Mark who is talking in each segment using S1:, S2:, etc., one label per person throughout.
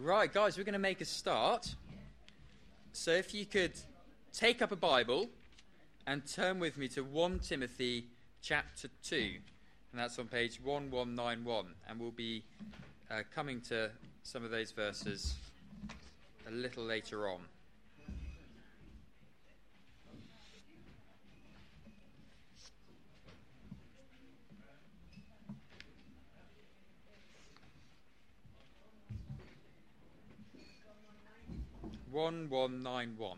S1: Right, guys, we're going to make a start. So if you could take up a Bible and turn with me to 1 Timothy chapter 2. And that's on page 1191. And we'll be coming to some of those verses a little later on. One 191.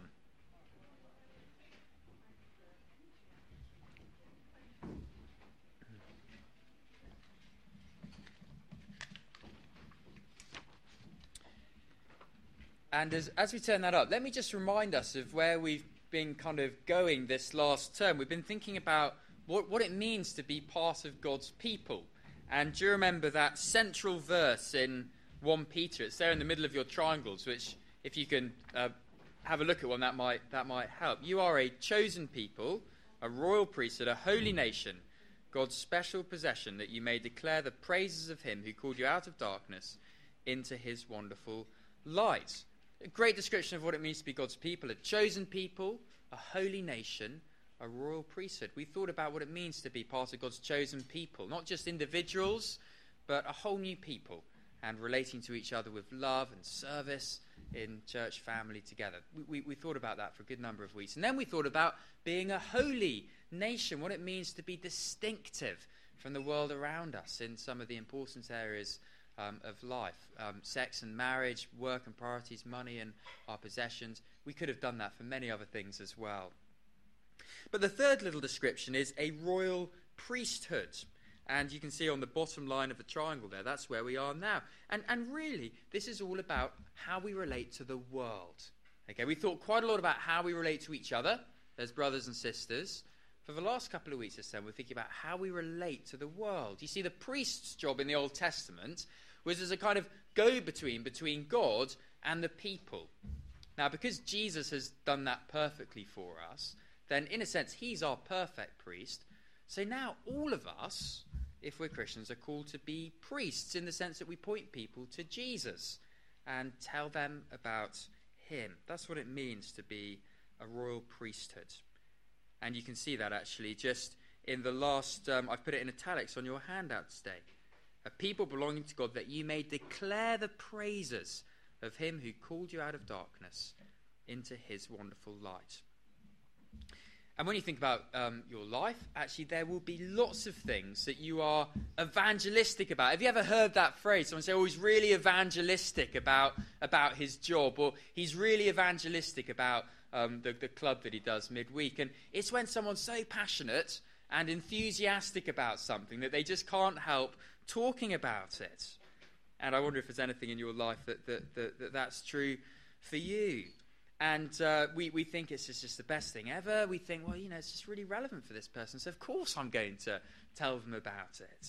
S1: And as we turn that up, let me just remind us of where we've been kind of going this last term. We've been thinking about what it means to be part of God's people. And do you remember that central verse in 1 Peter? It's there in the middle of your triangles, which, if you can have a look at one, that might help. You are a chosen people, a royal priesthood, a holy nation, God's special possession, that you may declare the praises of him who called you out of darkness into his wonderful light. A great description of what it means to be God's people, a chosen people, a holy nation, a royal priesthood. We thought about what it means to be part of God's chosen people, not just individuals, but a whole new people, and relating to each other with love and service in church family together. We thought about that for a good number of weeks. And then we thought about being a holy nation, what it means to be distinctive from the world around us in some of the important areas of life. Sex and marriage, work and priorities, money and our possessions. We could have done that for many other things as well. But the third little description is a royal priesthood. And you can see on the bottom line of the triangle there, that's where we are now. And really, this is all about how we relate to the world. Okay, we thought quite a lot about how we relate to each other as brothers and sisters. For the last couple of weeks or so, we're thinking about how we relate to the world. You see, the priest's job in the Old Testament was as a kind of go-between between God and the people. Now, because Jesus has done that perfectly for us, then in a sense, he's our perfect priest. So now all of us, if we're Christians, are called to be priests in the sense that we point people to Jesus and tell them about him. That's what it means to be a royal priesthood. And you can see that actually just in the last, I've put it in italics on your handout today. A people belonging to God, that you may declare the praises of him who called you out of darkness into his wonderful light. And when you think about your life, actually there will be lots of things that you are evangelistic about. Have you ever heard that phrase? Someone say, oh, he's really evangelistic about his job, or he's really evangelistic about the club that he does midweek. And it's when someone's so passionate and enthusiastic about something that they just can't help talking about it. And I wonder if there's anything in your life that's true for you. And we think it's just the best thing ever. We think, well, it's just really relevant for this person, so of course I'm going to tell them about it.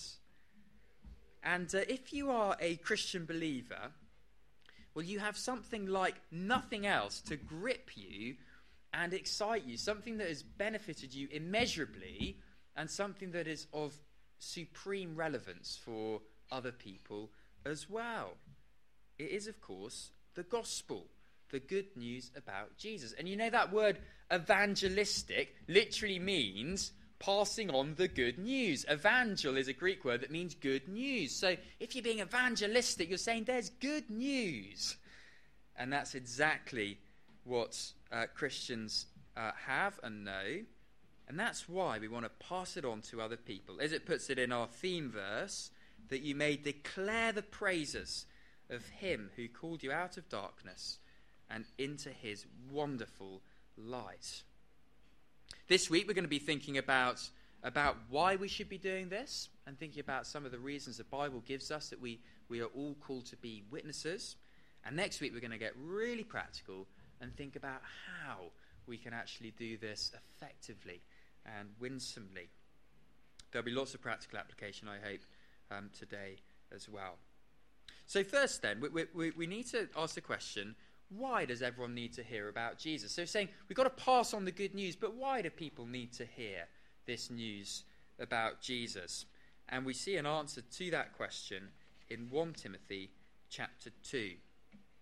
S1: And if you are a Christian believer, well, you have something like nothing else to grip you and excite you, something that has benefited you immeasurably and something that is of supreme relevance for other people as well. It is, of course, the gospel. The good news about Jesus. And you know that word evangelistic literally means passing on the good news. Evangel is a Greek word that means good news. So if you're being evangelistic, you're saying there's good news. And that's exactly what Christians have and know. And that's why we want to pass it on to other people. As it puts it in our theme verse, that you may declare the praises of him who called you out of darkness and into his wonderful light. This week we're going to be thinking about why we should be doing this, and thinking about some of the reasons the Bible gives us that we are all called to be witnesses. And next week we're going to get really practical and think about how we can actually do this effectively and winsomely. There'll be lots of practical application, I hope, today as well. So first then, we need to ask the question, why does everyone need to hear about Jesus? So saying we've got to pass on the good news, but why do people need to hear this news about Jesus? And we see an answer to that question in 1 Timothy chapter 2.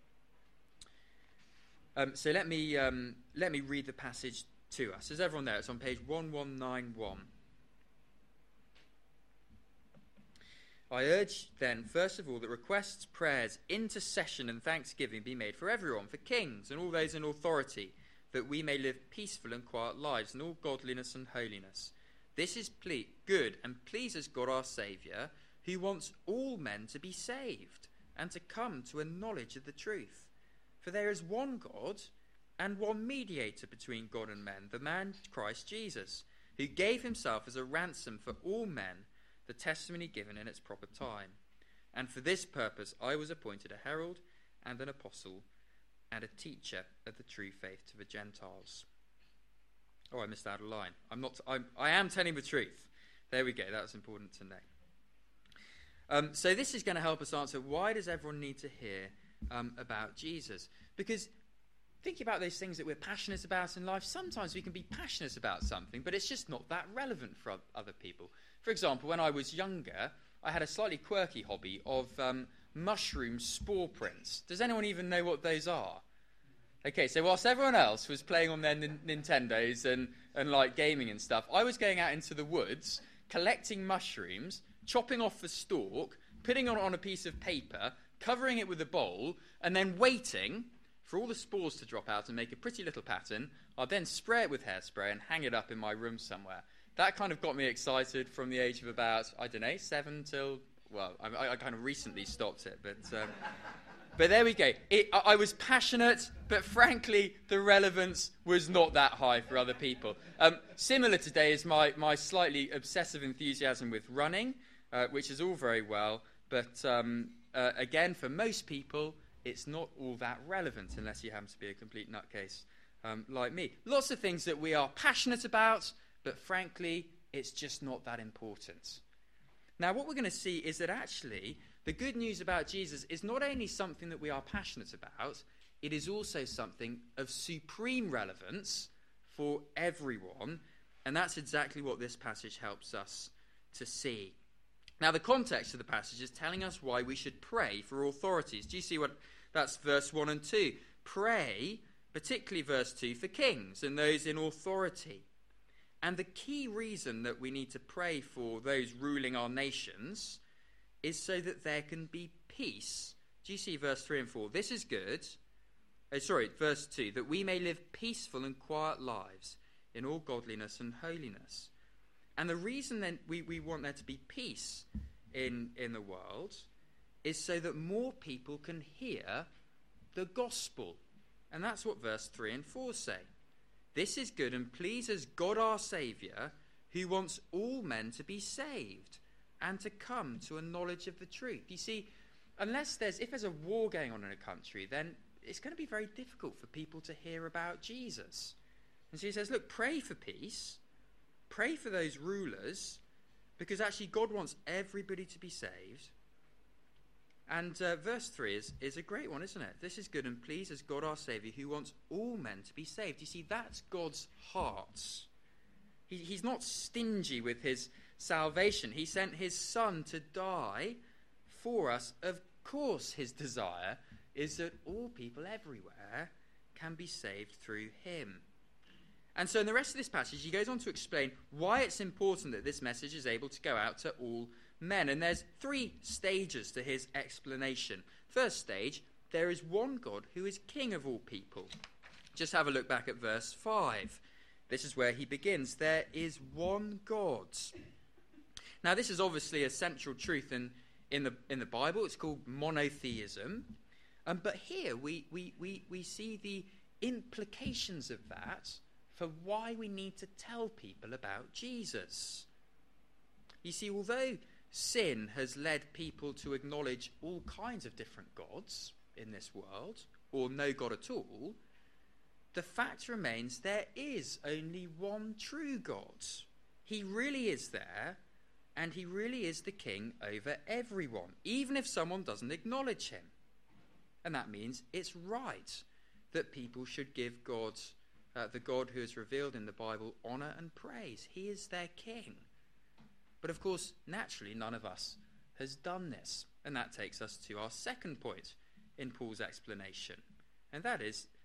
S1: So let me read the passage to us. Is everyone there? It's on page 1191. I urge then, first of all, that requests, prayers, intercession and thanksgiving be made for everyone, for kings and all those in authority, that we may live peaceful and quiet lives in all godliness and holiness. This is good and pleases God our Saviour, who wants all men to be saved and to come to a knowledge of the truth. For there is one God and one mediator between God and men, the man Christ Jesus, who gave himself as a ransom for all men, the testimony given in its proper time. And for this purpose I was appointed a herald and an apostle and a teacher of the true faith to the Gentiles. Oh, I missed out a line. I am telling the truth. There we go. That was important to know. So this is going to help us answer, why does everyone need to hear about Jesus? Because thinking about those things that we're passionate about in life, sometimes we can be passionate about something, but it's just not that relevant for other people. For example, when I was younger, I had a slightly quirky hobby of mushroom spore prints. Does anyone even know what those are? Okay, so whilst everyone else was playing on their Nintendos and like gaming and stuff, I was going out into the woods, collecting mushrooms, chopping off the stalk, putting it on a piece of paper, covering it with a bowl, and then waiting for all the spores to drop out and make a pretty little pattern. I'd then spray it with hairspray and hang it up in my room somewhere. That kind of got me excited from the age of about, 7 till, well, I kind of recently stopped it, but there we go. I was passionate, but frankly, the relevance was not that high for other people. Similar today is my slightly obsessive enthusiasm with running, which is all very well, but again, for most people, it's not all that relevant unless you happen to be a complete nutcase like me. Lots of things that we are passionate about, but frankly, it's just not that important. Now, what we're going to see is that actually, the good news about Jesus is not only something that we are passionate about, it is also something of supreme relevance for everyone, and that's exactly what this passage helps us to see. Now, the context of the passage is telling us why we should pray for authorities. Do you see what that's verse 1 and 2? Pray, particularly verse 2, for kings and those in authority. And the key reason that we need to pray for those ruling our nations is so that there can be peace. Do you see verse 3 and 4? This is good. Verse 2, that we may live peaceful and quiet lives in all godliness and holiness. And the reason then we want there to be peace in the world is so that more people can hear the gospel. And that's what verse 3 and 4 say. This is good and pleases God our Saviour, who wants all men to be saved and to come to a knowledge of the truth. You see, if there's a war going on in a country, then it's going to be very difficult for people to hear about Jesus. And so he says, look, pray for peace, pray for those rulers, because actually God wants everybody to be saved. And verse 3 is a great one, isn't it? This is good and pleases God our Saviour, who wants all men to be saved. You see, that's God's heart. He's not stingy with his salvation. He sent his Son to die for us. Of course, his desire is that all people everywhere can be saved through him. And so in the rest of this passage, he goes on to explain why it's important that this message is able to go out to all men. And there's 3 stages to his explanation. First stage, there is one God who is King of all people. Just have a look back at verse 5. This is where he begins. There is one God. Now, this is obviously a central truth in the Bible. It's called monotheism. But here we see the implications of that for why we need to tell people about Jesus. You see, although sin has led people to acknowledge all kinds of different gods in this world, or no God at all, the fact remains there is only one true God. He really is there, and he really is the king over everyone, even if someone doesn't acknowledge him. And that means it's right that people should give God, the God who is revealed in the Bible, honour and praise. He is their king. But of course, naturally, none of us has done this. And that takes us to our second point in Paul's explanation. And that is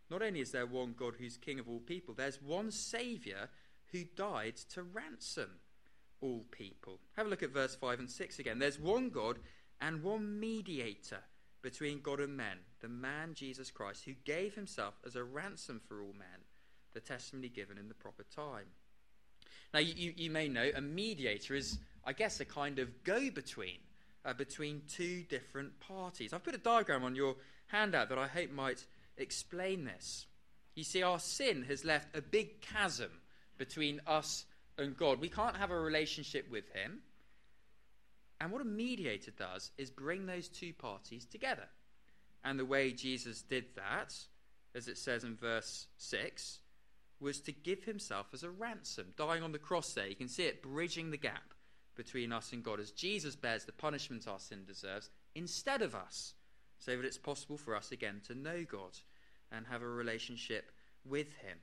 S1: not only is there one God who's king of all people, there's one Saviour who died to ransom all people. Have a look at verse 5 and 6 again. There's one God and one mediator between God and men, the man Jesus Christ, who gave himself as a ransom for all men, the testimony given in the proper time. Now, you may know a mediator is, I guess, a kind of go-between between two different parties. I've put a diagram on your handout that I hope might explain this. You see, our sin has left a big chasm between us and God. We can't have a relationship with him. And what a mediator does is bring those two parties together. And the way Jesus did that, as it says in verse 6, was to give himself as a ransom, dying on the cross there. You can see it bridging the gap between us and God as Jesus bears the punishment our sin deserves instead of us, so that it's possible for us again to know God and have a relationship with him.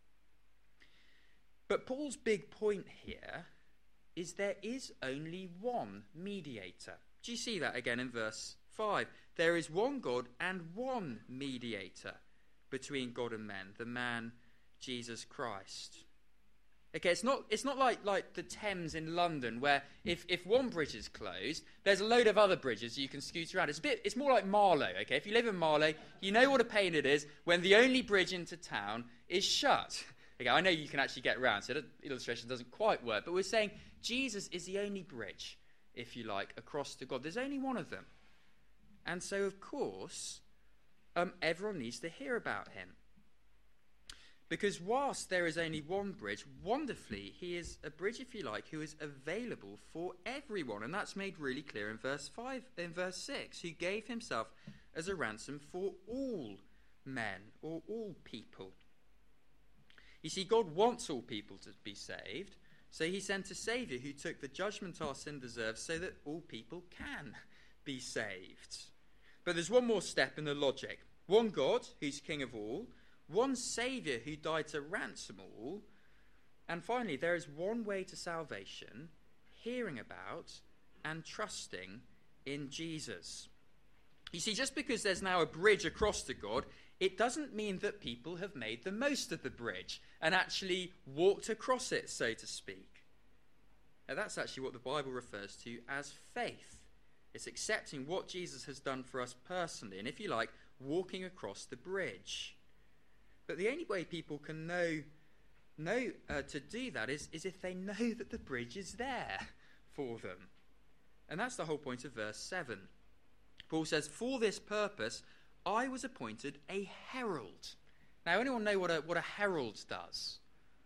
S1: But Paul's big point here is there is only one mediator. Do you see that again in verse 5? There is one God and one mediator between God and men, the man Jesus Christ. Okay, it's not like the Thames in London, where if one bridge is closed, there's a load of other bridges you can scoot around. It's more like Marlow. Okay, if you live in Marlow, you know what a pain it is when the only bridge into town is shut. Okay, I know you can actually get around, so that illustration doesn't quite work. But we're saying Jesus is the only bridge, if you like, across to God. There's only one of them, and so of course, everyone needs to hear about him. Because whilst there is only one bridge, wonderfully, he is a bridge, if you like, who is available for everyone. And that's made really clear in verse 6, who gave himself as a ransom for all men or all people. You see, God wants all people to be saved, so he sent a Saviour who took the judgment our sin deserves so that all people can be saved. But there's one more step in the logic. One God, who's king of all, one Saviour who died to ransom all, and finally there is one way to salvation, hearing about and trusting in Jesus. You see, just because there's now a bridge across to God, it doesn't mean that people have made the most of the bridge and actually walked across it, so to speak. Now, that's actually what the Bible refers to as faith. It's accepting what Jesus has done for us personally, and if you like, walking across the bridge. But the only way people can know to do that is if they know that the bridge is there for them. And that's the whole point of verse 7. Paul says, "For this purpose I was appointed a herald." Now, anyone know what a herald does?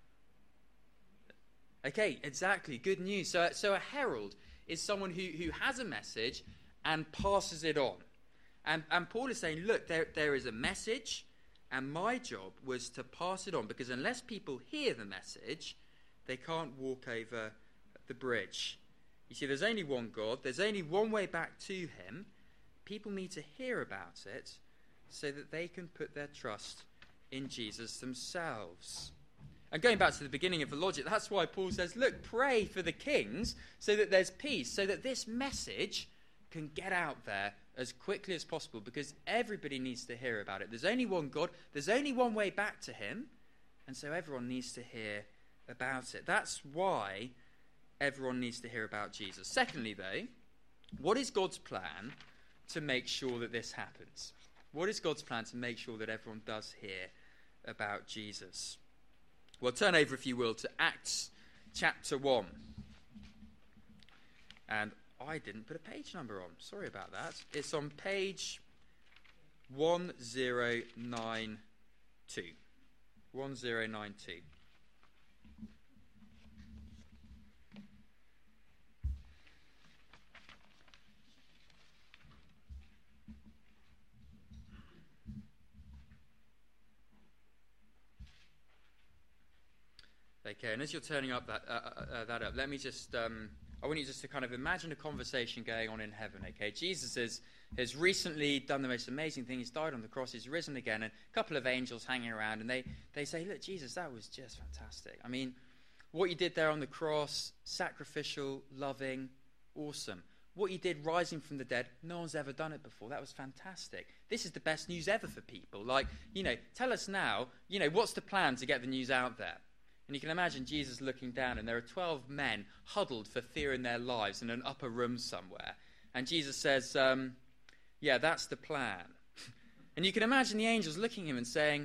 S1: Okay, exactly. Good news. So a herald is someone who has a message and passes it on. And Paul is saying, look, there is a message, and my job was to pass it on, because unless people hear the message, they can't walk over the bridge. You see, there's only one God. There's only one way back to him. People need to hear about it so that they can put their trust in Jesus themselves. And going back to the beginning of the logic, that's why Paul says, look, pray for the kings so that there's peace, so that this message can get out there as quickly as possible, because everybody needs to hear about it. There's only one God, there's only one way back to him, and so everyone needs to hear about it. That's why everyone needs to hear about Jesus. Secondly, though, what is God's plan to make sure that this happens? What is God's plan to make sure that everyone does hear about Jesus? Well, turn over, if you will, to Acts chapter 1. And I didn't put a page number on. Sorry about that. It's on page 1092. 1092. Okay, and as you're turning up that up, let me just, I want you just to kind of imagine a conversation going on in heaven, okay? Jesus has recently done the most amazing thing. He's died on the cross, he's risen again, and a couple of angels hanging around, and they say, look, Jesus, that was just fantastic. I mean, what you did there on the cross, sacrificial, loving, awesome. what you did rising from the dead, no one's ever done it before. That was fantastic. This is the best news ever for people. Like, tell us now, what's the plan to get the news out there? And you can imagine Jesus looking down, and there are 12 men huddled for fear in their lives in an upper room somewhere. And Jesus says, yeah, that's the plan. And you can imagine the angels looking at him and saying,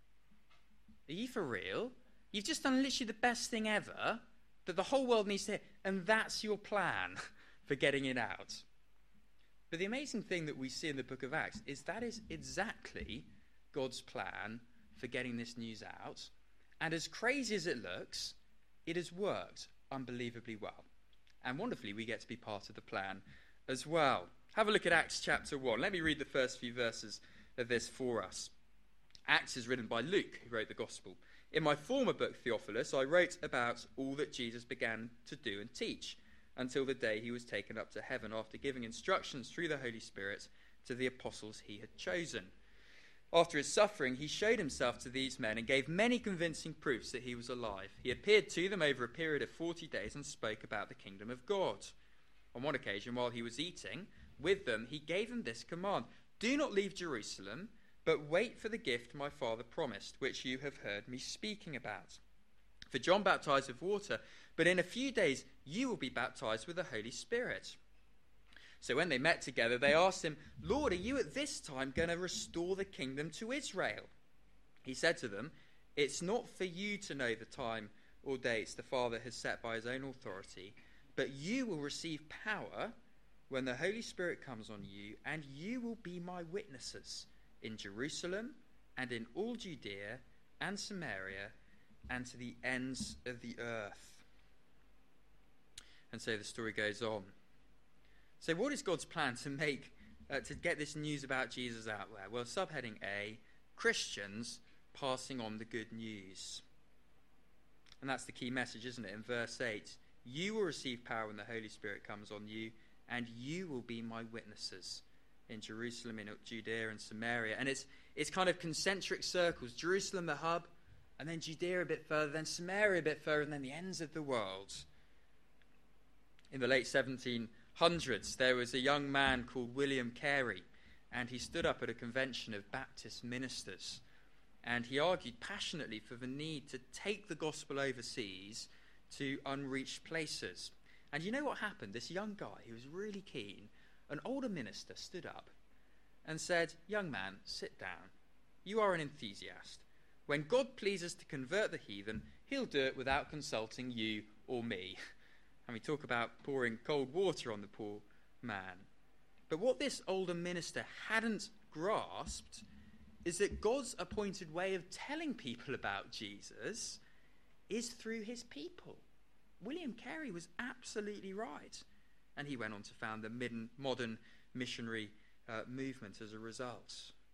S1: are you for real? You've just done literally the best thing ever that the whole world needs to hear, and that's your plan for getting it out. But the amazing thing that we see in the book of Acts is that is exactly God's plan for getting this news out. And as crazy as it looks, it has worked unbelievably well. And wonderfully, we get to be part of the plan as well. Have a look at Acts chapter 1. Let me read the first few verses of this for us. Acts is written by Luke, who wrote the gospel. In my former book, Theophilus, I wrote about all that Jesus began to do and teach until the day he was taken up to heaven after giving instructions through the Holy Spirit to the apostles he had chosen. After his suffering, he showed himself to these men and gave many convincing proofs that he was alive. He appeared to them over a period of 40 days and spoke about the kingdom of God. On one occasion, while he was eating with them, he gave them this command: do not leave Jerusalem, but wait for the gift my Father promised, which you have heard me speaking about. For John baptized with water, but in a few days you will be baptized with the Holy Spirit. So when they met together, they asked him, Lord, are you at this time going to restore the kingdom to Israel? He said to them, it's not for you to know the time or dates the Father has set by his own authority, but you will receive power when the Holy Spirit comes on you, and you will be my witnesses in Jerusalem and in all Judea and Samaria and to the ends of the earth. And so the story goes on. So what is God's plan to get this news about Jesus out there? Well, subheading A, Christians passing on the good news. And that's the key message, isn't it? In verse 8, you will receive power when the Holy Spirit comes on you, and you will be my witnesses in Jerusalem, in Judea and Samaria. And it's kind of concentric circles. Jerusalem, the hub, and then Judea a bit further, then Samaria a bit further, and then the ends of the world. In the late 1700s, there was a young man called William Carey, and he stood up at a convention of Baptist ministers, and he argued passionately for the need to take the gospel overseas to unreached places. And you know what happened? This young guy, who was really keen, an older minister stood up and said, young man, sit down. You are an enthusiast. When God pleases to convert the heathen, he'll do it without consulting you or me. And we talk about pouring cold water on the poor man. But what this older minister hadn't grasped is that God's appointed way of telling people about Jesus is through his people. William Carey was absolutely right. And he went on to found the modern missionary movement as a result.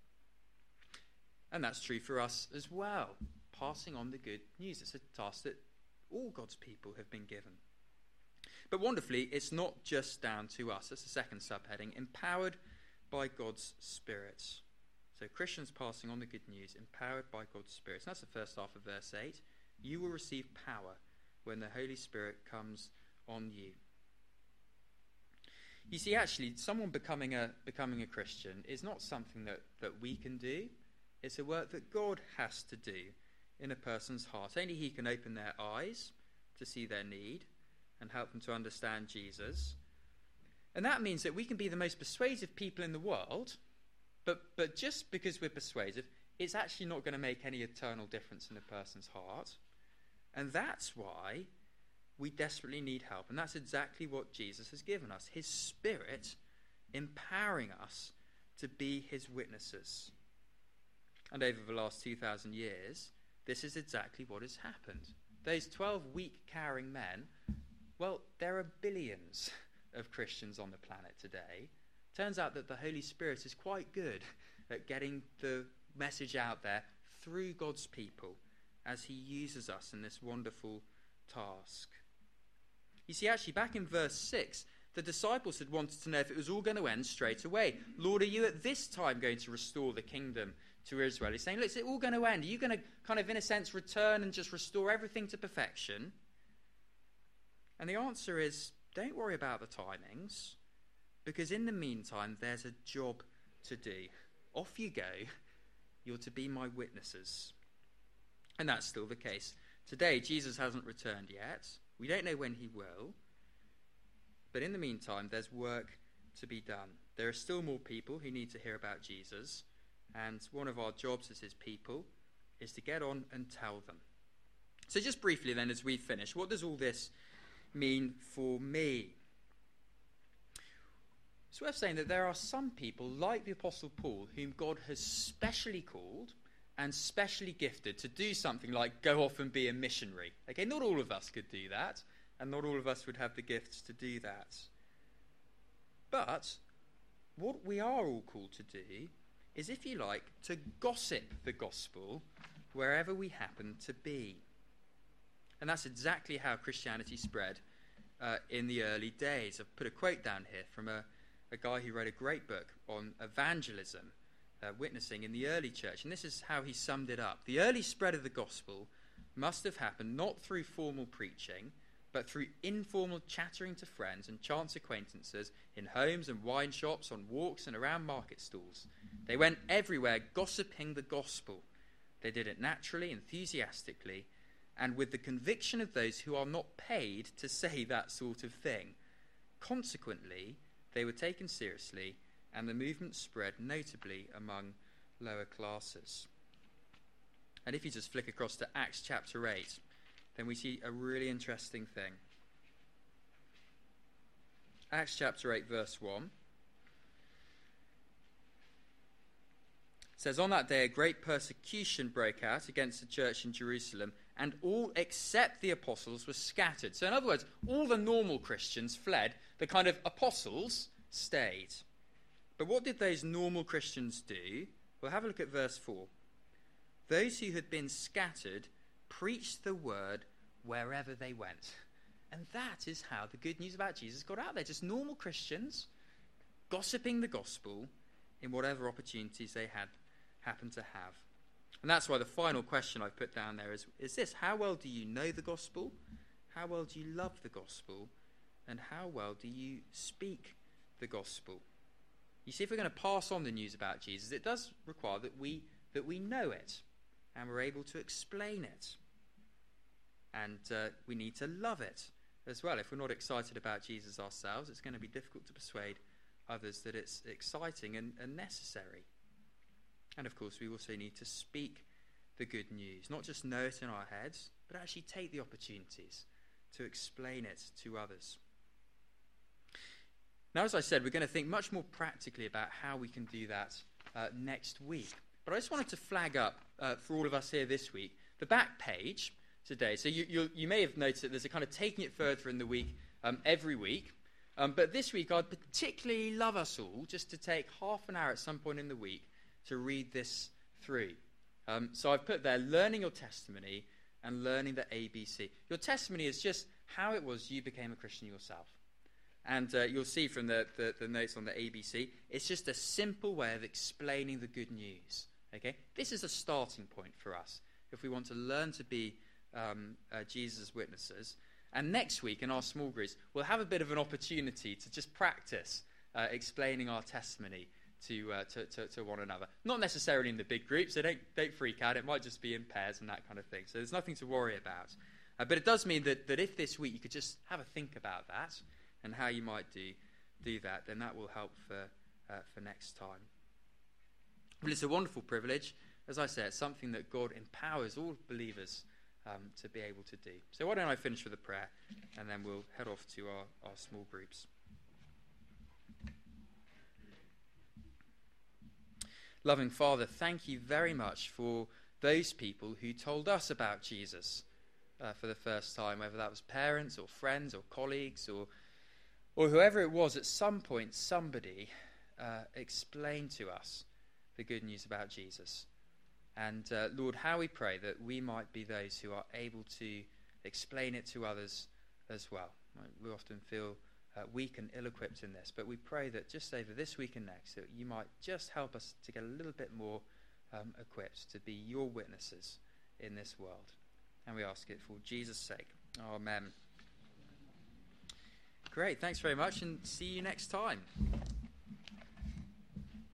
S1: And that's true for us as well. Passing on the good news. It's a task that all God's people have been given. But wonderfully, it's not just down to us. That's the second subheading. Empowered by God's Spirit. So Christians passing on the good news, empowered by God's Spirit. And that's the first half of verse 8. You will receive power when the Holy Spirit comes on you. You see, actually, someone becoming a Christian is not something that we can do. It's a work that God has to do in a person's heart. Only he can open their eyes to see their need and help them to understand Jesus. And that means that we can be the most persuasive people in the world, but just because we're persuasive, it's actually not going to make any eternal difference in a person's heart. And that's why we desperately need help. And that's exactly what Jesus has given us. His Spirit empowering us to be his witnesses. And over the last 2,000 years, this is exactly what has happened. Those 12 weak, cowering men, well, there are billions of Christians on the planet today. Turns out that the Holy Spirit is quite good at getting the message out there through God's people as he uses us in this wonderful task. You see, actually, back in verse 6, the disciples had wanted to know if it was all going to end straight away. Lord, are you at this time going to restore the kingdom to Israel? He's saying, look, is it all going to end? Are you going to kind of, in a sense, return and just restore everything to perfection? And the answer is, don't worry about the timings. because in the meantime, there's a job to do. Off you go. You're to be my witnesses. And that's still the case. Today, Jesus hasn't returned yet. We don't know when he will. But in the meantime, there's work to be done. There are still more people who need to hear about Jesus. And one of our jobs as his people is to get on and tell them. So just briefly then, as we finish, what does all this mean for me? It's worth saying that there are some people, like the Apostle Paul, whom God has specially called and specially gifted to do something like go off and be a missionary. Okay, not all of us could do that, and not all of us would have the gifts to do that. But what we are all called to do is, if you like, to gossip the gospel wherever we happen to be. And that's exactly how Christianity spread in the early days. I've put a quote down here from a guy who wrote a great book on evangelism, witnessing in the early church. And this is how he summed it up. The early spread of the gospel must have happened not through formal preaching, but through informal chattering to friends and chance acquaintances in homes and wine shops, on walks and around market stalls. They went everywhere gossiping the gospel. They did it naturally, enthusiastically, and with the conviction of those who are not paid to say that sort of thing. Consequently, they were taken seriously, and the movement spread notably among lower classes. And if you just flick across to Acts chapter 8, then we see a really interesting thing. Acts chapter 8, verse 1. It says, "On that day a great persecution broke out against the church in Jerusalem, and all except the apostles were scattered." So in other words, all the normal Christians fled. The kind of apostles stayed. But what did those normal Christians do? Well, have a look at verse 4. "Those who had been scattered preached the word wherever they went." And that is how the good news about Jesus got out there. Just normal Christians gossiping the gospel in whatever opportunities they had happened to have. And that's why the final question I've put down there is this: how well do you know the gospel? How well do you love the gospel? And how well do you speak the gospel? You see, if we're going to pass on the news about Jesus, it does require that we know it and we're able to explain it. And we need to love it as well. If we're not excited about Jesus ourselves, it's going to be difficult to persuade others that it's exciting and necessary. And of course, we also need to speak the good news, not just know it in our heads, but actually take the opportunities to explain it to others. Now, as I said, we're going to think much more practically about how we can do that next week. But I just wanted to flag up for all of us here this week the back page today. So you may have noticed that there's a kind of taking it further in the week every week. But this week, I'd particularly love us all just to take half an hour at some point in the week to read this through. So I've put there, learning your testimony and learning the ABC. Your testimony is just how it was you became a Christian yourself. And you'll see from the notes on the ABC, it's just a simple way of explaining the good news. Okay, this is a starting point for us if we want to learn to be Jesus' witnesses. And next week in our small groups, we'll have a bit of an opportunity to just practice explaining our testimony to one another. Not necessarily in the big groups, so don't freak out. It might just be in pairs and that kind of thing. So there's nothing to worry about. But it does mean that if this week you could just have a think about that and how you might do that, then that will help for next time. Well, it's a wonderful privilege. As I said, it's something that God empowers all believers to be able to do. So why don't I finish with a prayer, and then we'll head off to our small groups. Loving Father, thank you very much for those people who told us about Jesus for the first time, whether that was parents or friends or colleagues or whoever it was. At some point, somebody explained to us the good news about Jesus. And Lord, how we pray that we might be those who are able to explain it to others as well. We often feel weak and ill-equipped in this, but we pray that just over this week and next, that you might just help us to get a little bit more equipped to be your witnesses in this world. And we ask it for Jesus' sake. Amen. Great, thanks very much, and see you next time.